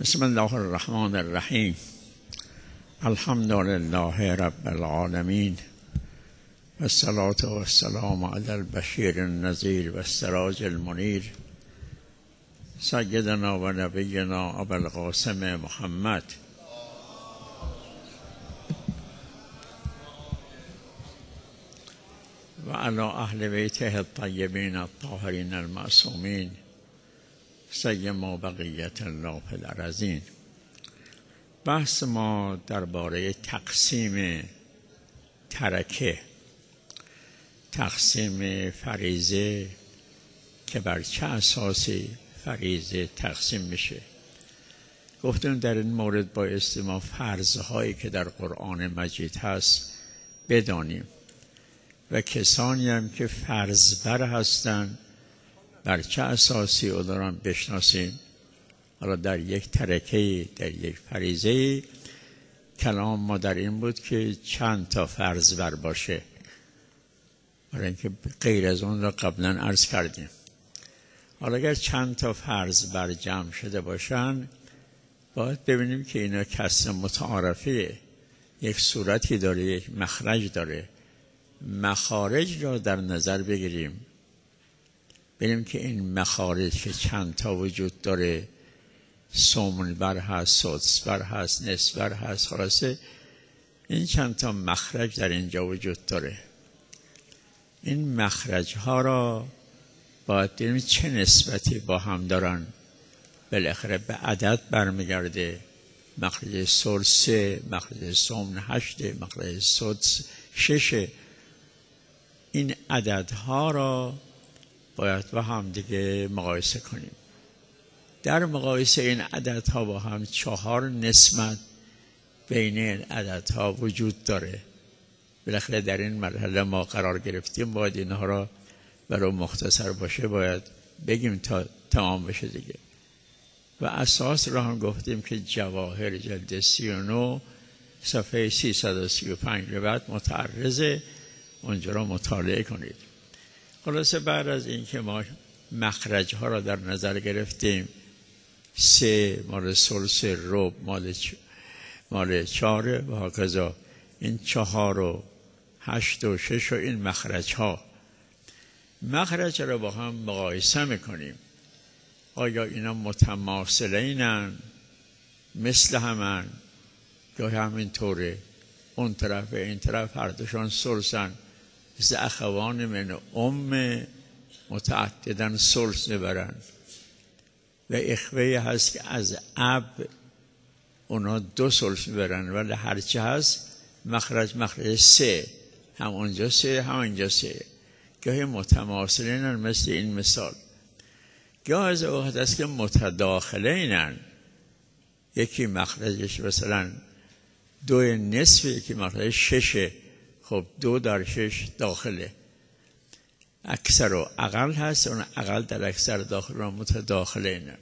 بسم الله الرحمن الرحیم. الحمد لله رب العالمین و الصلاة و السلام علی البشیر النذیر و السراج المنیر سیدنا و نبینا ابو القاسم محمد و علی اهل بیته الطیبین الطاهرین المعصومین سیما بقیت الله فی الارضین. بحث ما درباره تقسیم ترکه، تقسیم فریضه که بر چه اساسی فریضه تقسیم میشه. گفتم در این مورد بایستی ما فرض‌هایی که در قرآن مجید هست بدانیم و کسانی هم که فرض بر هستند بر چه اساسی او دارن بشناسیم. حالا در یک ترکه، در یک فریضه، کلام ما در این بود که چند تا فرض بر باشه، برای اینکه غیر از اون را قبلا عرض کردیم. حالا اگر چند تا فرض بر جمع شده باشن، باید ببینیم که اینا کسر متعارفه، یک صورتی داره، یک مخرج داره. مخارج را در نظر بگیریم، ببینیم که این مخارج که چند تا وجود داره، سمن بر هست، سدس بر هست، نصف بر هست، خلاصه این چند تا مخرج در اینجا وجود داره. این مخرج ها را باید ببینیم چه نسبتی با هم دارن. بالاخره به عدد برمیگرده. مخرج ثلث، مخرج سمن 8، مخرج سدس 6. این عددها را باید با هم دیگه مقایسه کنیم. در مقایسه این عددها با هم 4 نسبت بین این عددها وجود داره. بالاخره در این مرحله ما قرار گرفتیم، باید اینها را برای مختصر باشه باید بگیم تا تمام بشه دیگه. و اساس را هم گفتیم که جواهر جلد 39 صفحه 335 به بعد متعرضه، اونجا را مطالعه کنید. خلاصه بعد از اینکه ما مخرج ها را در نظر گرفتیم، 3 مال ثلث، ربع مال 4 و هکذا، این 4 و 8 و 6 و این مخرج ها، مخرج را با هم مقایسه میکنیم. آیا اینا متماثلینن، مثل همن، یا همین طوره، اون طرف این طرف هر دوشان ثلثن، مثل اخوان من متعددن ثلث میبرن. و اخوه هست که از اب اونا 2 ثلث میبرن، ولی هرچی هست مخرج 3، هم اونجا 3 هم اینجا 3. گاهی متماثلینن مثل این مثال، گاه از اوقات هست که متداخلینن. یکی مخرجش مثلا 2 نصف، یکی مخرجش 6، خب 2 در 6 داخله. اکثر و اقل هست، اون اقل در اکثر داخل و متداخلینن.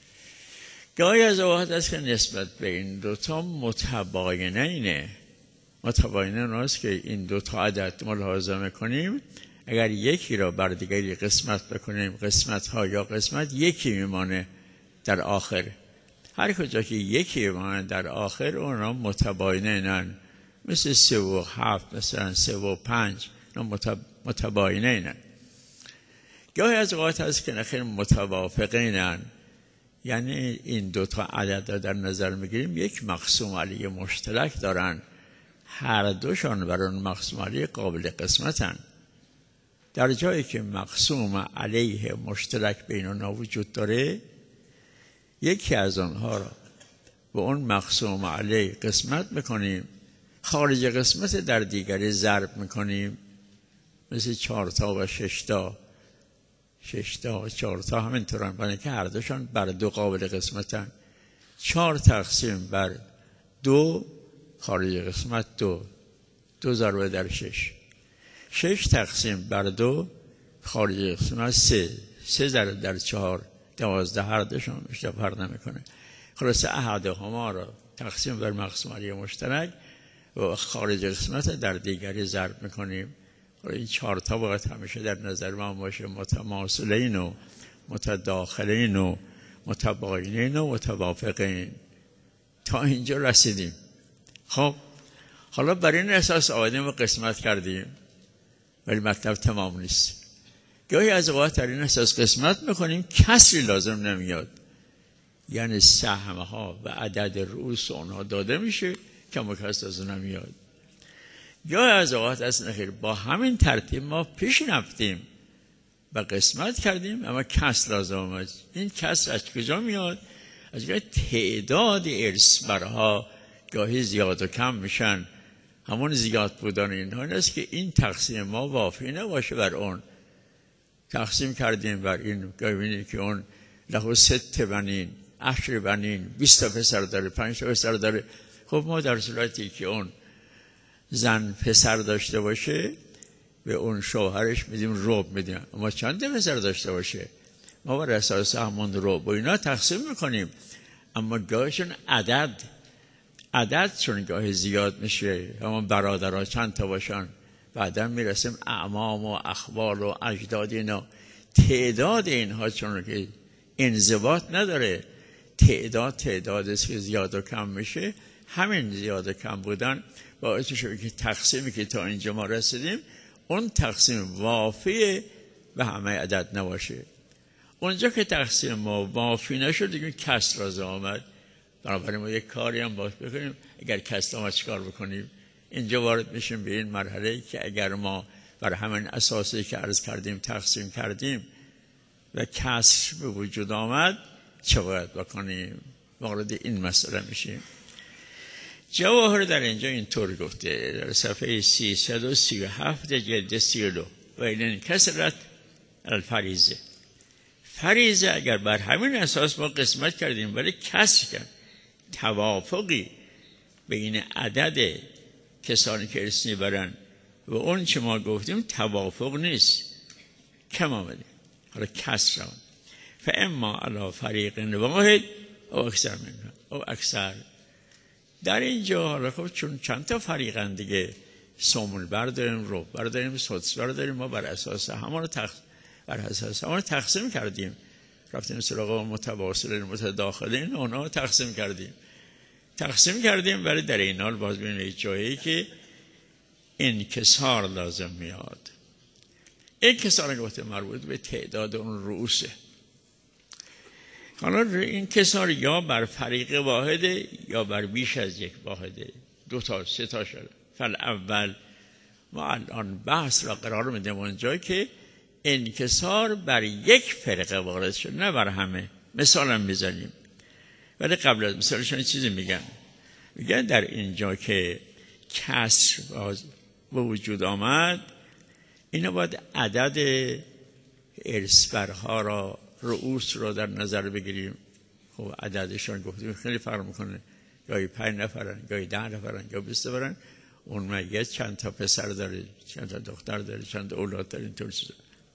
گاهی از اوقات هست که نسبت به این دوتا متباینینه. متباینین هست که این دوتا عدد ملاحظه میکنیم، اگر یکی را بر دیگری قسمت بکنیم، قسمت ها یا قسمت یکی میمانه در آخر. هر کجا که یکی میمانه در آخر، اونا متباینینن. مثل 3 و 7، مثلا 3 و 5 متباینینن. گاهی از اوقات هست که نخیر متوافقینن، یعنی این دوتا عدد را در نظر میگیریم، یک مقسوم علیه مشترک دارن، هر دوشان بر اون مقسوم علیه قابل قسمتن. در جایی که مقسوم علیه مشترک بین اونها وجود داره، یکی از آنها را به اون مقسوم علیه قسمت میکنیم، خارج قسمت در دیگری ضرب میکنیم، مثل 4 تا و 6 تا. 6 تا و 4 تا همینطورن، برای که هر دوشان بر 2 قابل قسمتن. 4 تقسیم بر 2 خارج قسمت 2 ضربه در 6. 6 تقسیم بر 2 خارج قسمت 3 ضربه در 4 12. هر دوشان بیشتر فرق نمیکنه. خلاصه احدهما را تقسیم بر مقسوم علیه مشترک و خارج قسمت در دیگری ضرب میکنیم. این 4 تا باید همیشه در نظر ما باشه، متماثلین و متداخلین و متباینین و متوافقین. تا اینجا رسیدیم. خب حالا بر این اساس آمدیم و قسمت کردیم، ولی مطلب تمام نیست. گاهی از اوقات در این اساس قسمت میکنیم کسری لازم نمیاد، یعنی سهمها و عدد رؤوس اونها داده میشه کم و کس لازم نمیاد. گاهی از اوقات اصلا خیر با همین ترتیب ما پیش رفتیم و قسمت کردیم اما کسر لازم آمد. این کسر از کجا میاد؟ از اینکه تعداد ارثبرها گاهی زیاد و کم میشن. همون زیاد بودن اینها این است که این تقسیم ما وافی نباشه بر اون. تقسیم کردیم بر این، گاهی بینید که اون له 6 بنین 10 بنین 20 پسر داره 5 پسر داره. خب ما در صورتی که اون زن پسر داشته باشه به اون شوهرش میدیم ربع میدیم، اما چند پسر داشته باشه ما بر اساس همون ربع و اینا تقسیم میکنیم. اما گاهشون عدد چون گاهی زیاد میشه، همون برادرها چند تا باشن، بعدا میرسیم اعمام و اخوال و اجداد اینا. تعداد اینها چون که انضباط نداره، تعداد است که زیاد و کم میشه. همین زیاد و کم بودن باعث شده که تقسیمی که تا اینجا ما رسیدیم اون تقسیم وافی به همه عدد نباشه. اونجا که تقسیم ما وافی نشد دیگه کسر لازم آمد. بنابراین ما یک کاری هم باید بکنیم. اگر کسر ما چیکار بکنیم؟ اینجا وارد میشیم به این مرحله که اگر ما بر همین اساسی که عرض کردیم تقسیم کردیم و کسر به وجود آمد چه باید بکنیم؟ وارد این مسئله میشیم. جواهر در اینجا اینطور گفته در صفحه 337 جلد 32 و این کسرت الفریضه. فریضه اگر بر همین اساس ما قسمت کردیم ولی کسر کرد، توافقی بین عدد کسانی که ارث میبرن و اون چه ما گفتیم توافق نیست، کم آمده، حالا کسر آمد. فاما علی فریق واحد او اکثر منها او اکثر. در اینجا حالا خب چون چند تا فریقن دیگه، سومون برداریم، ربع برداریم، سدس برداریم، ما بر اساس همون تقسیم کردیم. رفتیم سراغ متواصلین متداخلین، اونا تقسیم کردیم ولی در این حال باز ببینید جایی که انکسار لازم میاد. انکسار گفته مربوط به تعداد اون رؤوسه. حالا این انکسار یا بر فریق واحده یا بر بیش از یک واحده، 2 تا 3 تا شده. فالاول ما الان بحث را قرار میدیم اونجا که انکسار بر یک فرقه وارد شد، نه بر همه. مثالم میزنیم ولی قبل از مثالشون چیزی میگن در اینجا که کسر به وجود آمد، اینا باید عدد ارثبرها را، رؤوس را در نظر بگیریم. خب عددشون گفتیم خیلی فرق میکنه، گاهی 5 نفرن، گاهی 10 نفرن، گاهی 20 نفرن. اون میت چند تا پسر داره، چند تا دختر داره، چند تا اولاد داره، اینطور چیزا.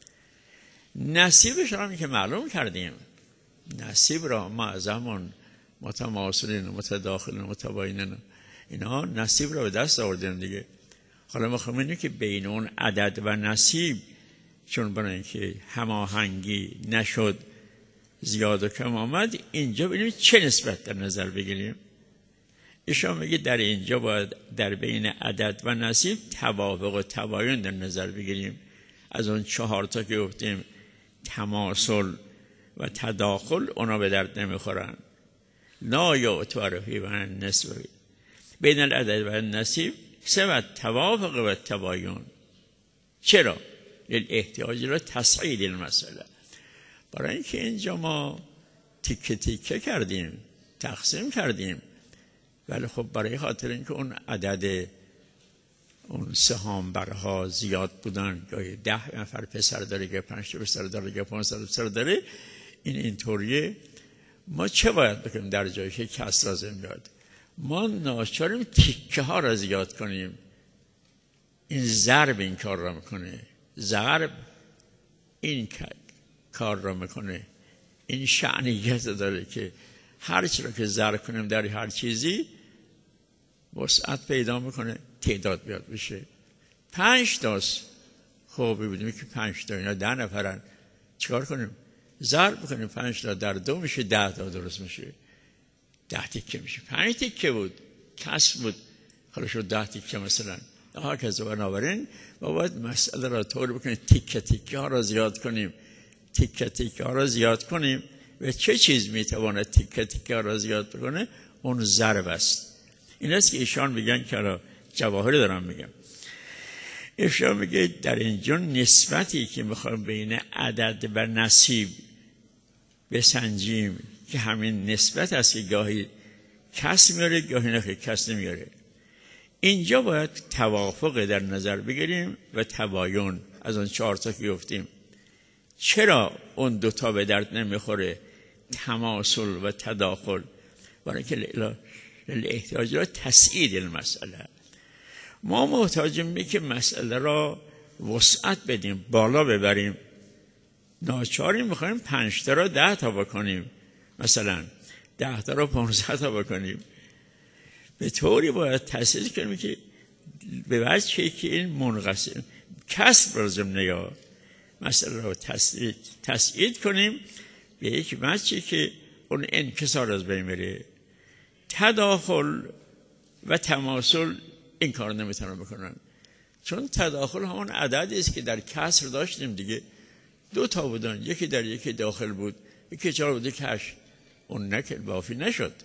نصیبش را که معلوم کردیم، نصیب را ما از همون متماثلین متداخلین متباینین اینا نصیب را به دست آوردیم دیگه. حالا ما خواهیم که بین اون عدد و نصیب چون برای اینکه هماهنگی نشد، زیاد و کم آمد، اینجا ببینیم چه نسبت در نظر بگیریم. ایشان میگه در اینجا باید در بین عدد و نصیب توافق و تباین در نظر بگیریم. از اون 4 تا که گفتیم تماثل و تداخل اونا به درد نمیخورن. لا یعتبر فی و النسب بین العدد و النصیب سوى توافق و تباین. چرا؟ احتیاج را تصعید المسئله. برای اینکه اینجا ما تیکه تیکه کردیم، تقسیم کردیم، ولی خب برای خاطر اینکه اون عدد اون سهام برها زیاد بودن، گاهی 10 نفر پسر داره، گاهی 5 تا پسر داره، گاهی 5 تا پسر داره، اینطوریه. ما چه باید بکنیم در جایی که کسر لازم بیاد؟ ما ناچاریم تیکه ها را زیاد کنیم. این ضرب این کار را میکنه، ضرب این کار را میکنه. این شأنیت داره که هر چی را که ضرب کنیم در هر چیزی وسعت پیدا میکنه، تعداد بیاد بشه. 5 تاست. خب ببینیم که 5 تا اینا 10 نفرن، چیکار کنیم؟ ضرب بکنیم 5 تا در 2 میشه 10 تا درست میشه. 10 تیکه میشه. 5 تیکه بود کسر بود حالا شد 10 تیکه مثلا. هرکس بنابراین ما باید مسئله را طور بکنیم تیکه تیکه ها را زیاد کنیم. تیکه تیکه ها را زیاد کنیم و چه چیز میتواند تیکه تیکه ها را زیاد بکنه؟ اون ضرب است. این است که ایشان میگن که جواهر دارم میگم. ایشان میگه در اینجا نسبتی که میخوایم بین عدد و نصیب بسنجیم که همین نسبت است که گاهی کس میاره گاهی نه کس نمیاره. اینجا باید توافق در نظر بگیریم و تباین. از اون 4 تا که گفتیم چرا اون 2 تا به درد نمیخوره؟ تماثل و تداخل. برای که احتیاج را تسعید المسئله. ما محتاجیم به که مسئله را وسعت بدیم، بالا ببریم. ناچاری میخوایم 5 تا را 10 تا بکنیم، مثلا 10 تا را 15 تا بکنیم. به طوری باید تسعید کنیم که به وجهی که این منقسم کسب لازم نیا مسئله را تسعید کنیم به یک وجهی که اون انکسار از بین بره. تداخل و تماثل این کار نمیتونن بکنن، چون تداخل همون عددی است که در کسر داشتیم دیگه. 2 تا بودن، یکی در یکی داخل بود، یکی 4 بود کش، اون نکل بافی نشد.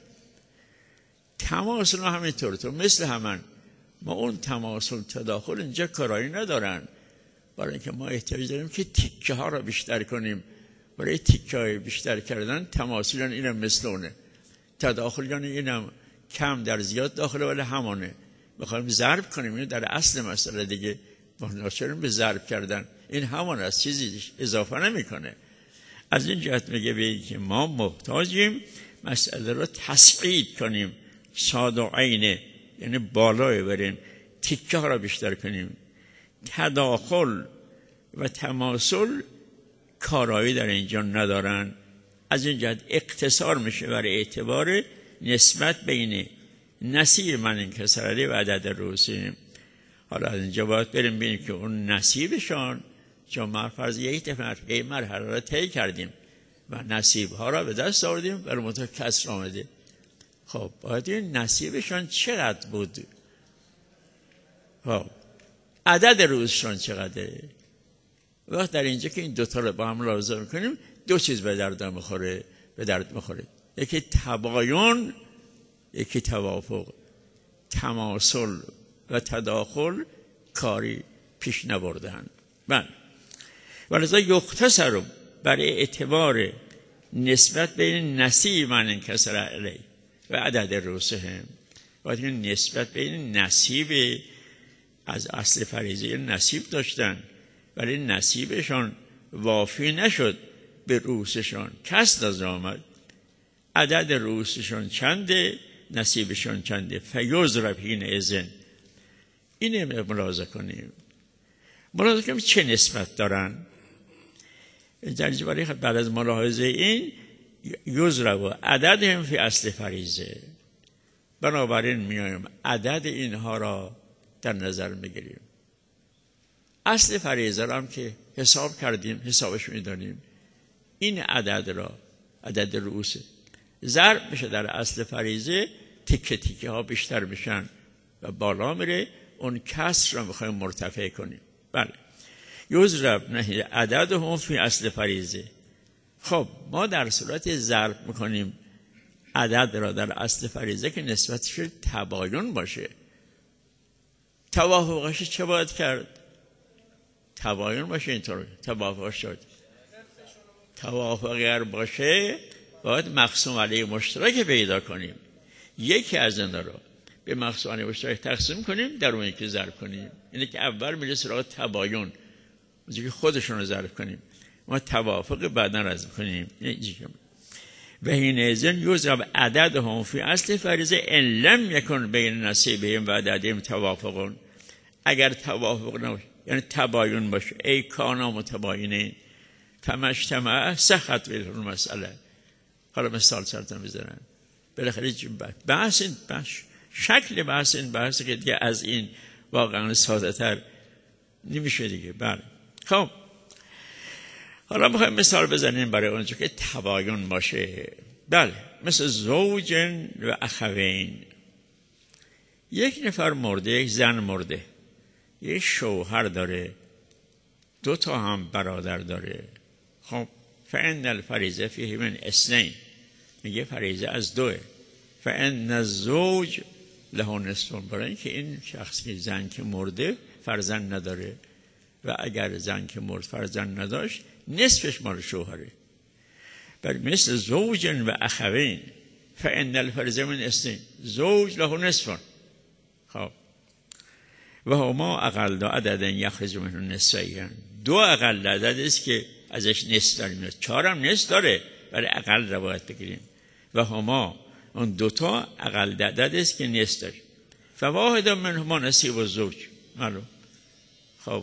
تماثل همینطور تو مثل همان. ما اون تماثل تداخل اینجا کارایی ندارن، برای اینکه ما احتیاج داریم که تیکه ها را بیشتر کنیم. برای تیکه های بیشتر کردن تماثل اینم مثل اونه. تداخل یعنی اینم کم در زیاد داخله ولی همانه. میخوایم ضرب کنیم، اینو در اصل مسئله دیگه ما ناچاریم به ضرب کردن. این همان است، چیزی اضافه نمیکنه. از این جهت میگه به که ما محتاجیم مسئله رو تسعید کنیم، صاد و عینه، یعنی بالا بریم، تیکه ها را بیشتر کنیم. تداخل و تماثل کارایی در اینجا ندارن. از این جهت اقتصار میشه برای اعتبار نسبت بین نصیب من انکسر علیه و عدد رؤوسی. حالا از اینجا باید بریم ببینیم که اون نصیبشان، چون ما فرض یک مرحله را طی کردیم و نصیب ها را به دست آوردیم برای منتها کسر آمده. خب باید این نصیبشان چقدر بود؟ خب عدد رؤوسشان چقدره؟ وقت در اینجا که این 2 تا رو با هم لازم کنیم 2 چیز به درد میخوره. یکی تباین، یکی توافق. تماثل و تداخل کاری پیش نبردن. بله. ولذا یختصر برای اعتبار نسبت بین نصیب من انکسر علیه و عدد رؤوسهم. باید این نسبت بین نصیب از اصل فریضه نصیب داشتن ولی نصیبشان وافی نشد به رؤوسشان، کس نظر آمد. عدد رؤوسشان چنده، نصیبشان چنده. فیضرب حینئذ. اینه ملاحظه کنیم. ملاحظه کنیم چه نسبت دارن. در برای بعد از ملاحظه این یضرب عددهم فی اصل فریضه. بنابراین میایم عدد اینها را در نظر میگیریم. اصل فریضه را هم که حساب کردیم، حسابش میدانیم. این عدد را، عدد رؤوس ضرب میشه در اصل فریضه، تیکه تیکه ها بیشتر میشن و بالا میره. اون کسر را میخوایم مرتفع کنیم. بله. یضرب نه عدد هم فی اصل فریضه. خب ما در صورت ضرب میکنیم عدد را در اصل فریضه که نسبتش تباین باشه. توافقش چه باید کرد؟ تباین باشه. اینطور توافق شد. توافق اگر باشه باید مقسوم علیه مشترک پیدا کنیم. یکی از اینا رو به مقسوم علیه مشترک تقسیم کنیم، در اون یکی ضرب کنیم. اینه که اول میره سراغ تباین، که خودشون رو ضرب کنیم. ما توافق بعدا رد کنیم. و حینئذ یضرب عددهم فی اصل فریضه ان لم یکن بین نصیبهم و عددهم توافق. اگر توافق نباشه یعنی تباین باشه، ای کانا متباینین فمجتمع سخت به مسئله. حالا مثال سرتون بزنن. بالاخره بحث این شکل بحث این بحث که دیگه از این واقعا ساده تر نمیشه دیگه. بله. خب حالا میخوایم مثال بزنیم برای اونجا که تباین باشه. بله، مثل زوج و اخوین. یک نفر مرده، یک زن مرده، یک شوهر داره، 2 تا هم برادر داره. خب فإن الفریضه فیه من اثنین، میگه فریضه از 2. فإن الزوج له نصف، برای اینکه این شخصی زن که مرده فرزند نداره و اگر زن که مرد فرزند نداشت نصفش مال شوهره. بل مثل زوج و اخوین فإن الفریضه من اثنین، زوج له نصف. خب و هما اقل عدد یخرج منه نصفین، 2 اقل عدد است که ازش نصف داریم، 4 هم نصف داره ولی اقل روایت بگیریم. و هما اون 2 تا اقل عدد است که نصف داریم. فواحد منهما نصیب الزوج، معلوم. خب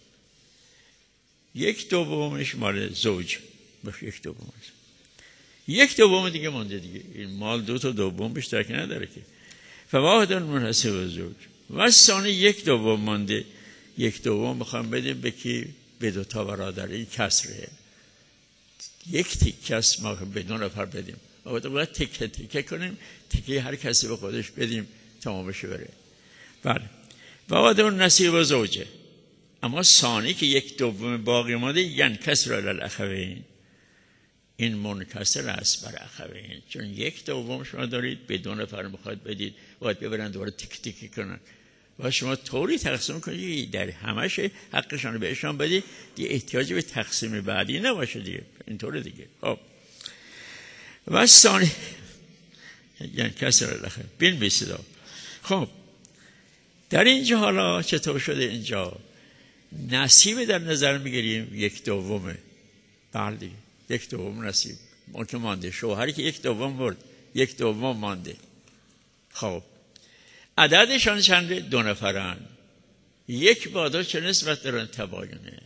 1/2 مال زوج باشه، 1/2. 1/2 دیگه مونده دیگه، این مال 2 تا دوم بیشتر که نداره که. فواحد منحصر الزوج و ثانی 1/2 مانده. 1/2 میخوام بدیم به کی؟ به 2 تا برادر. این کسره، 1 تیکه است ما به 2 نفر بدیم. ما باید تیکه تیکه کنیم، تیکه هر کسی به خودش بدیم تمام بشه بره. بله، فواحد نصیب زوجه. اما ثانی که 1/2 باقی مانده ینکسر علی الاخوین، این منکسر است بر اخوین، چون 1/2 شما دارید به 2 نفر میخواید بدید، باید ببرن دوباره تیک تیک کنن و شما طوری تقسیم کنید در همش حقشان رو بهشان بدید، دیگه احتیاجی به تقسیم بعدی نباشه دیگه، اینطوره دیگه. خب و ثانی یعنی کسر الاخوین بین بیسیدا. خب در اینجا حالا چطور شده؟ اینجا نصیب در نظر میگیریم 1/2. بله دیگه 1/2 نصیب اون که مانده، شوهری که 1/2 برد 1/2 مانده. خب عددشان چنده؟ 2 نفرن. 1/2 چه نسبت دارن؟ تباینه.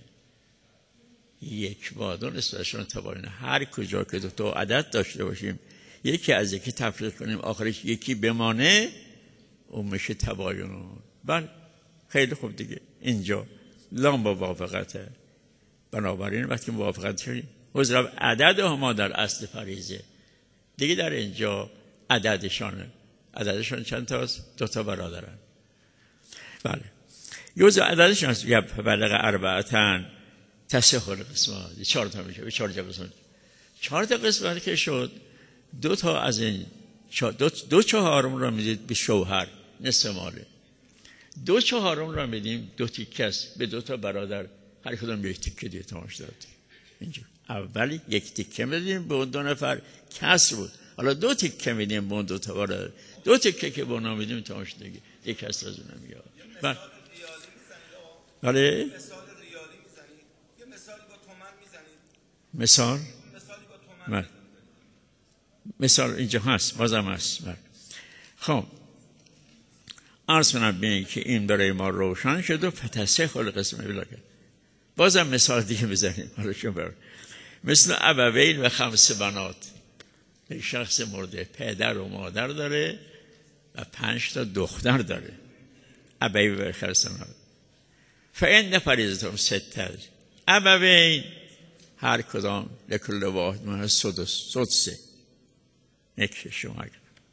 1/2 نسبتشان تباینه. هر کجا که 2 تا عدد داشته باشیم یکی از یکی تفریق کنیم آخرش یکی بمانه، اون میشه تباین. بله خیلی خوب دیگه. اینجا لام با موافقته، بنابراین وقتی موافقت شدیم حضرت عدد هما در اصل فریضه دیگه، در اینجا عددشان چند تاست؟ 2 تا برادرن. بله یوز عددشان بلغ 4 تصح القسمت، 4 تا میشه، 4 تا قسمت. 4 تا قسمت که شد 2 تا از این 2/4 را میدید به شوهر نصف ماله، 2/4 را میدیم 2 تیکه است به 2 تا برادر، هر کدوم 1 تیکه دیگه تماش داد. اینجا اولی 1 تیکه میدیم به اون 2 نفر کسر بود، حالا 2 تیکه میدیم به اون 2 تا برادر، 2 تیکه که به اونا میدیم تماش دیگه یک کسر از اونم میاد. بله مثال ریالی میزنید، یه مثالی با تومن میزنید. مثالی با تومن. مثال اینجا هست، بازم هست. بله. خب عرض کنم ببینید که این برای ما روشن شد و فتصح القسمت بلاکه. بازم مثال دیگه بزنیم. حالا شما برای مثل ابوین و 5 بنات، یک شخص مرده پدر و مادر داره و 5 تا دختر داره. ابوین و 5 بنات فإن فریضتهم 6. ابوین هر کدام لکل واحد منهم سدس، 1/6.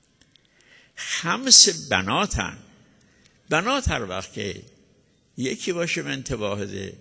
5 بناتن. بنات هر وقت که یکی باشه بنت واحده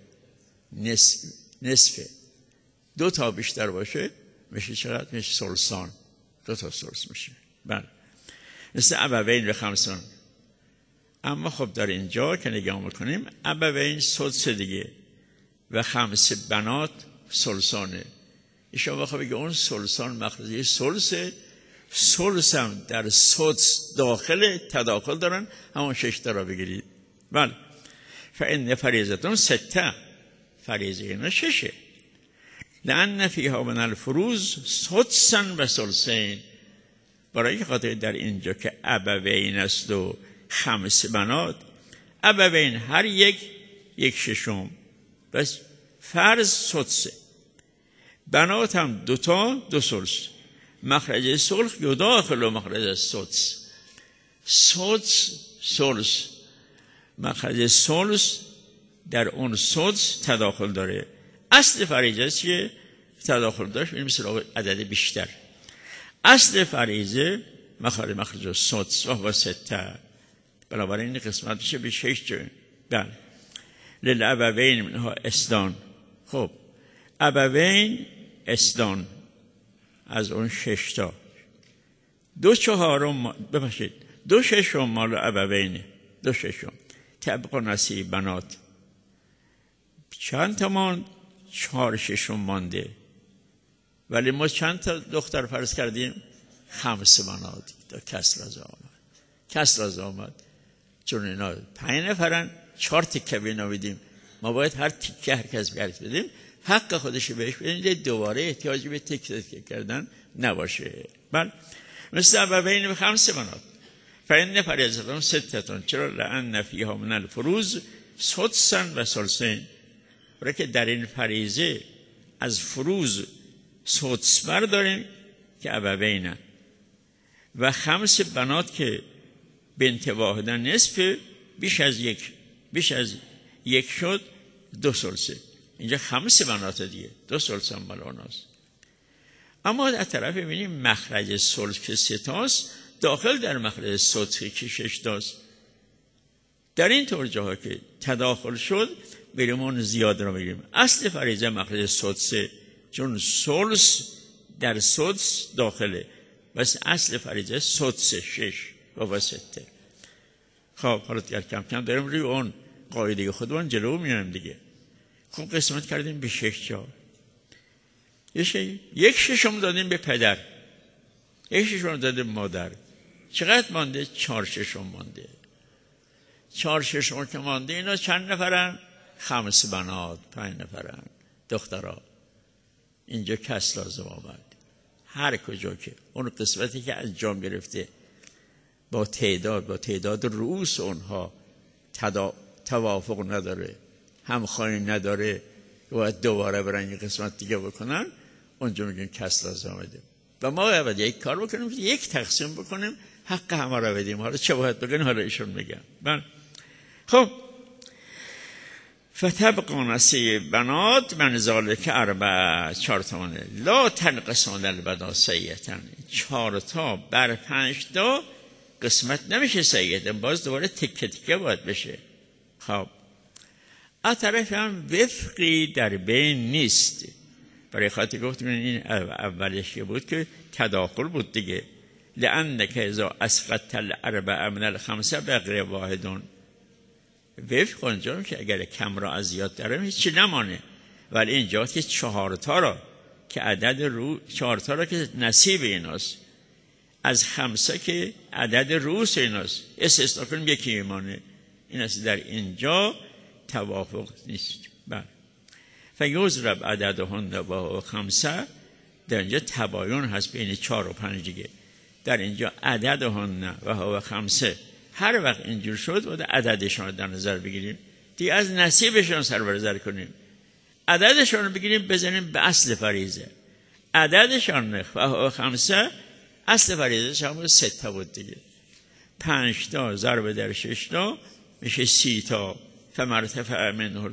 نصفه، 2 تا بیشتر باشه میشه چقدر؟ میشه ثلثان، 2 تا ثلث میشه. بله مثل ابوین و 5. اما خب در اینجا که نگاه میکنیم ابوین سدس دیگه و 5 بنات ثلثانه. ایشان بخواه بگه اون ثلثان مخرجی ثلث هم در سدس داخل تداخل دارن، همون 6 تا را بگیرید. بله فإن فریضتهم 6، فریضه اینا 6، لأن فیها من الفروض سدسا و ثلثین، برای خاطر در اینجا که ابوین است و 5 بنات، ابوین هر 1/6 بس فرض سدسه، بنات هم 2 تا 2 ثلث، مخرج ثلث یداخل و مخرج سدس، مخرج ثلث در اون سدس تداخل داره. اصل فریضه است که تداخل داشت، میریم سراغ عدد بیشتر. اصل فریضه مخارج السدس و هو سته، بنابراین این قسمت میشه به 6 جای. بله للابوین منها اصلان. خب ابوین اصلان از اون 6 تا 2/4 ببخشید 2/6 مال ابوینه، 2/6 طبق نصیب بنات چند تا ماند؟ 4/6 مانده. ولی ما چند تا دختر فرض کردیم؟ 5 بنات. تا کسر آمد چون اینا 5 نفرن، 4 تیکه بینا بدیم، ما باید هر تیکه هر کس بیارت بدیم، حق خودش بهش بدیم، دوباره احتیاجی به تیکه کردن نباشه. بله مثل ابوین به 5 بنات. فإن فریضتهم 6، چرا؟ لأن فیها من الفروض سدسا و ثلثین، برای که در این فریضه از فروض سدس برداریم که ابوینن و 5 بنات که بنت واحده نصف، بیش از یک شد 2 ثلثه. اینجا 5 بنات دیگه 2 ثلث هم مال اوناست. اما در طرف می‌بینیم مخرج ثلث که 3 تاست داخل در مخرج سدس که 6 تاست. در این طور جاها که تداخل شد بریم اون زیاد رو بگیریم. اصل فریضه مخرج سدسه، چون ثلث در سدس داخله، بس اصل فریضه سدس 6 و وسطه. خب حالا دیگر کم کم داریم روی اون قاعده خودمون جلو میایم دیگه. خب قسمت کردیم به 6 جا. 1/6 دادیم به پدر، 1/6 دادیم مادر. چقدر مانده؟ 4/6 مانده. 4/6 که مانده اینا چند نفرن؟ 5 بنات، 5 نفرن دخترها. اینجا کس لازم آمد. هر کجا که اون قسمتی که انجام گرفته با تعداد رؤوس اونها توافق نداره، همخوانی نداره، باید دوباره برن یه قسمت دیگه بکنن، اونجا میگن کس لازم آمده. و ما باید یک کار بکنیم، یک تقسیم بکنیم، حق همه رو بدیم. حالا چه باید بگن؟ حالا ایشون میگن. بله خب فتبق نصیب بنات من ذالک 4 4 تومنه لا تنقسم البنا سیئتن. 4 تا بر 5 تا قسمت نمیشه سیئتن، باز دوباره تکه تکه باید بشه. خب از طرف هم وفقی در بین نیست. برای خاطر گفتم این اولش بود که تداخل بود دیگه. لأنک اذا اسقطت الاربع من الخمسه بقی واحدون. وفق اونجا میشه اگر کم را از زیاد دارم هیچی نمانه، ولی اینجا که 4 تا را که عدد 4 تا را که نصیب ایناست، از 5 که عدد رؤوس ایناست، استثنا کنیم یکی میمانه. این است در اینجا توافق نیست. بله فیضرب عددهن و 5، در اینجا تباین هست بین 4 و 5 دیگه. در اینجا عددهن و 5 هر وقت اینجور شد باید عددشان رو در نظر بگیریم دیگه، از نصیبشان سر بر نظر کنیم، عددشان رو بگیریم بزنیم به اصل فریضه. عددشان و 5 اصل فریضه همون 3 تا بود دیگه. 5 تا ضرب در 6 تا میشه 30 تا. فمرتفع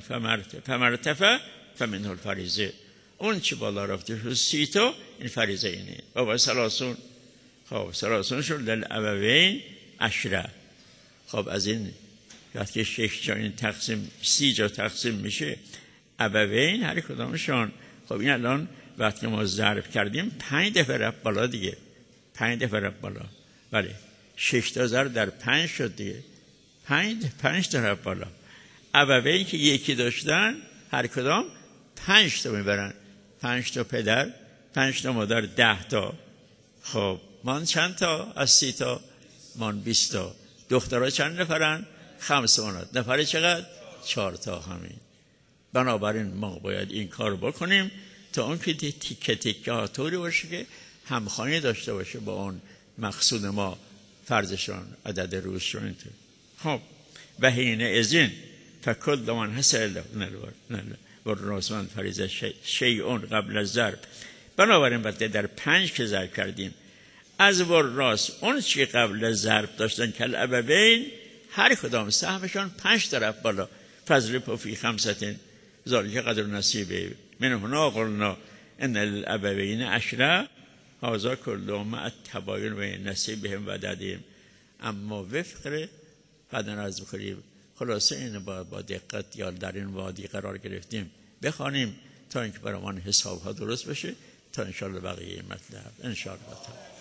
منه الفریضه. اون چی بالا رفته شد 30 تا، این فریضه اینه. بابا سلاسون. خب سلاسون شد للابوین 10. خب از این وقتی 6 جا این تقسیم 30 جا تقسیم میشه، ابوین هر کدامشان. خب این الان وقتی ما ضرب کردیم 5 دفعه رفت بالا دیگه، 5 دفعه رفت بالا. بله 6 تا ضرب در 5 شد دیگه، 5 تا رفت بالا. ابوین که یکی داشتن هر کدام 5 تا میبرن، 5 تا پدر، 5 تا مادر، 10 تا. خب من چند تا؟ از 30 تا من 20 تا. دخترها چند نفرن؟ 5 بنات. نفر چقدر؟ 4 تا همین. بنابراین ما باید این کار بکنیم تا اون که تیکه تیکه ها طوری باشه که همخوانی داشته باشه با اون مقصود ما، فرضشان عدد روزشون. خب و حین ازین فکل من حسل و راسمان فریضه شیعون قبل از ضرب. بنابراین وقتی در 5 که ضرب کردیم از راست اون چی قبل از ضرب داشتن که الابوین هر کدام سهمشان 5 طرف بالا. فضرب فی 5 ذالک قدر نصیب من هنا قلنا ان الابوین اشرا هذا كله مع التباین و نصیبهم و عددهم. اما وفق بعدن از بخوریم. خلاصه این با دقت یا در این وادی قرار گرفتیم بخوانیم تا اینکه برای من حساب ها درست بشه تا انشاءالله بقیه مطلب انشاءالله.